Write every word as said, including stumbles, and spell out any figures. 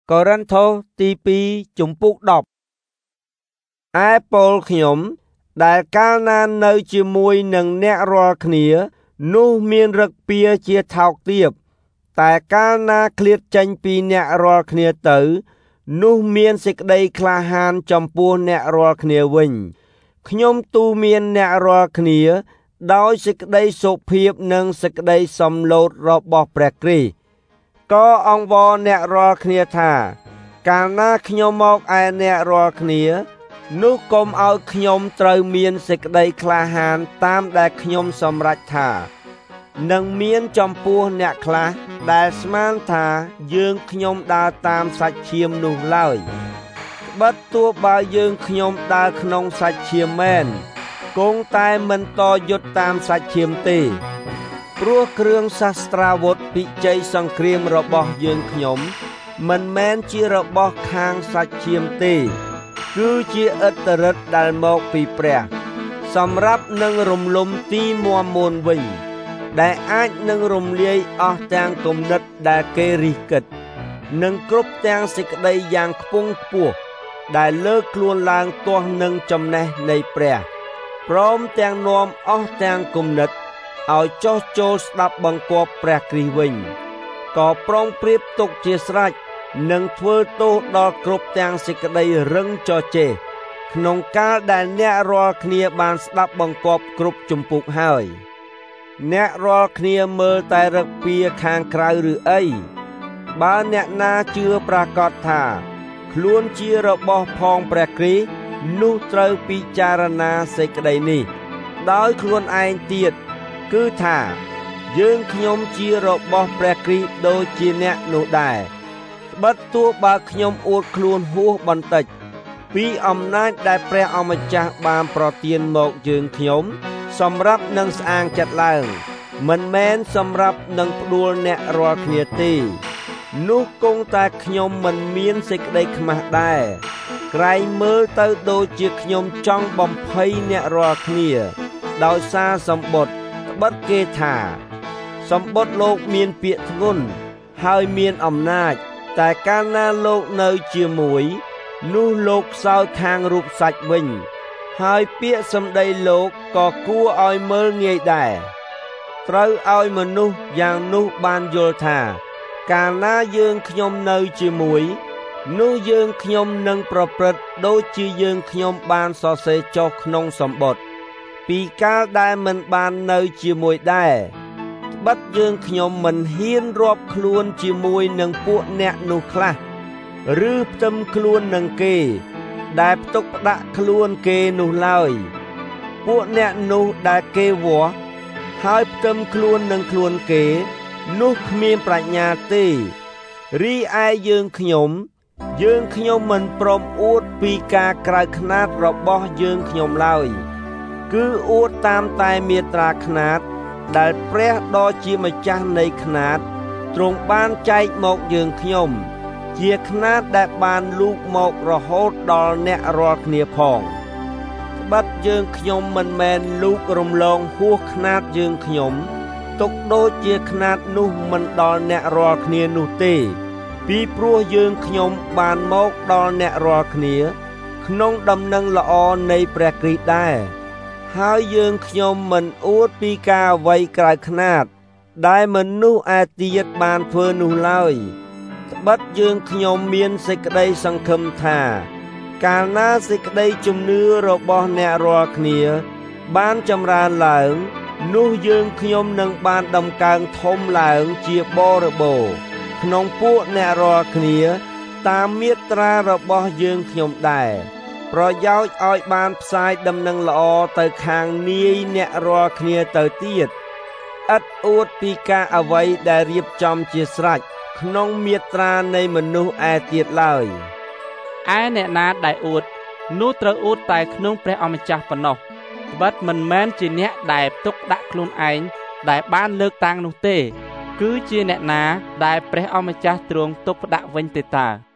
កូរិនថូសទីពីរជំពូកដប់ឯពលខ្ញុំដែលកាលណានៅជាមួយនឹងអ្នករាល់គ្នានោះមានរឹកពីជាថោកទាបតែកាលណាឃ្លាតចេញពីអ្នករាល់គ្នាទៅនោះមានសេចក្តីក្លាហានចំពោះអ្នករាល់គ្នាវិញខ្ញុំទូមានអ្នករាល់គ្នាដោយសេចក្តីសុភាពនិងសេចក្តីសំឡូតរបស់ព្រះគ្រីស្ទក៏អង្វរអ្នករាល់គ្នាថាកាលណាខ្ញុំមកឯអ្នករាល់គ្នានោះកុំឲ្យខ្ញុំត្រូវមានសេចក្តីក្លាហានតាមដែលខ្ញុំសម្រេចថានឹងមានចំពោះអ្នកខ្លះដែលស្មានថាយើងខ្ញុំដើរតាមសាច់ឈាមនោះឡើយត្បិតទោះបើយើងខ្ញុំដើរក្នុងសាច់ឈាមមែនគង់តែមិនតយុទ្ធតាមសាច់ឈាមទេព្រោះគ្រឿងសាស្ត្រាវុធពិជ័យសង្គ្រាមរបស់យើងខ្ញុំមិនមែនជារបស់ខាងសាច់ឈាមទេគឺជាឥទ្ធិឫទ្ធិដែលមកពីព្រះសម្រាប់នឹងរំលំទីមាំមួនវិញដែលអាចនឹងរំលាយអស់ទាំងគំនិតដែលគេរិះគិតនិងគ្រប់ទាំងសេចក្តីយ៉ាងខ្ពង់ខ្ពស់ដែលលើកខ្លួនឡើងទាស់នឹងចំណេះនៃព្រះព្រមទាំងនាំអស់ទាំងគំនិតឲ្យចុះចូលស្ដាប់បង្គាប់ព្រះគ្រីស្ទវិញក៏ប្រងប្រៀបទុកជាស្រេចនឹងធ្វើទោសដល់គ្រប់ទាំងសេចក្តីរឹងចចេះក្នុងកាលដែលអ្នករាល់គ្នាបានស្ដាប់បង្គាប់គ្រប់ជំពូកហើយអ្នករាល់គ្នាមើលតែរឹកពីខាងក្រៅឬអីបើអ្នកណាជឿប្រាកដថាខ្លួនជារបស់ផងព្រះគ្រីស្ទនោះត្រូវពិចារណាសេចក្តីនេះដោយខ្លួនឯងទៀតគឺថាយើងខ្ញុំជារបស់ព្រះគ្រីស្ទដូចជាអ្នកនោះដែរត្បិតទោះបើខ្ញុំអួតខ្លួនហួសបន្តិចពីអំណាចដែលព្រះអម្ចាស់បានប្រទានមកយើងខ្ញុំសម្រាប់នឹងស្អាងចិត្តឡើងមិនមែនសម្រាប់នឹងផ្ដួលអ្នករាល់គ្នាទេនោះគង់តែខ្ញុំមិនមានសេចក្តីខ្មាស់ដែរក្រែងមើលទៅដូចជាខ្ញុំចង់បំភ័យអ្នករាល់គ្នាដោយសារសម្បត្តិត្បិតគេថាសម្បត្តិលោកមានពាក្យធ្ងន់ហើយមានអំណាចតែកាលណាលោកនៅជាមួយនោះលោកខ្សោយខាងរូបសាច់វិញហើយពាក្យសម្ដីលោកក៏គួរឲ្យមើលងាយដែរត្រូវឲ្យមនុស្សយ៉ាងនោះបានយល់ថាកាលណាយើងខ្ញុំនៅជាមួយនោះយើងខ្ញុំនឹងប្រព្រឹត្តដូចជាយើងខ្ញុំបានសរសេរចុះក្នុងសម្បត្តិពីកាលដែលមិនបាននៅជាមួយដែរត្បិតយើងខ្ញុំមិនហ៊ានរាប់ខ្លួនជាមួយនឹងពួកអ្នកនោះខ្លះឬផ្ទឹមខ្លួននឹងគេដែលផ្ទុកផ្ដាក់ខ្លួនគេនោះឡើយពួកអ្នកនោះដែលគេវាស់ហើយផ្ទឹមខ្លួននឹងខ្លួនគេនោះគ្មានប្រាជ្ញាទេរីឯយើងខ្ញុំយើងខ្ញុំមិនព្រមអួតពីការក្រៅខ្នាតរបស់យើងខ្ញុំឡើយគឺអួតតាមតែមាត្រាខ្នាតដែលព្រះដ៏ជាម្ចាស់នៃខ្នាតទ្រង់បានចែកមកយើងខ្ញុំជាខ្នាតដែលបានលូកមករហូតដល់អ្នករាល់គ្នាផងត្បិតយើងខ្ញុំមិនមែនលូករំលងហួសខ្នាតយើងខ្ញុំទុកដូចជាខ្នាតនោះមិនដល់អ្នករាល់គ្នានោះទេពីព្រោះយើងខ្ញុំបានមកដល់អ្នករាល់គ្នាក្នុងដំណឹងល្អនៃព្រះគ្រីស្ទដែរហើយយើងខ្ញុំមិនអួតពីការអ្វីក្រៅខ្នាតដែលមនុស្សឯទៀតបានធ្វើនោះឡើយត្បិតយើងខ្ញុំមានសេចក្តីសង្ឃឹមថាកាលណាសេចក្តីជំនឿរបស់អ្នករាល់គ្នាបានចម្រើនឡើងនោះយើងខ្ញុំនឹងបានដំកើងធំឡើងជាបរិបូរណ៍ក្នុងពួកអ្នករាល់គ្នាតាមមាត្រារបស់យើងខ្ញុំដែរប្រយោជន៍ឲ្យបានផ្សាយដំណឹងល្អទៅខាងនាយអ្នករាល់គ្នាទៅទៀតឥតអួតពីការអ្វីដែលរៀបចំជាស្រេចក្នុងមាត្រានៃមនុស្សឯទៀតឡើយឯអ្នកណាដែលអួតនោះត្រូវអួតតែក្នុងព្រះអម្ចាស់ប៉ុណ្ណោះត្បិតមិនមែនជាអ្នកដែលផ្ទុកដាក់ខ្លួនឯងដែលបានលើកតាំងនោះទេគឺជាអ្នកណាដែលព្រះអម្ចាស់ទ្រង់ទុកផ្ដាក់វិញទេតើ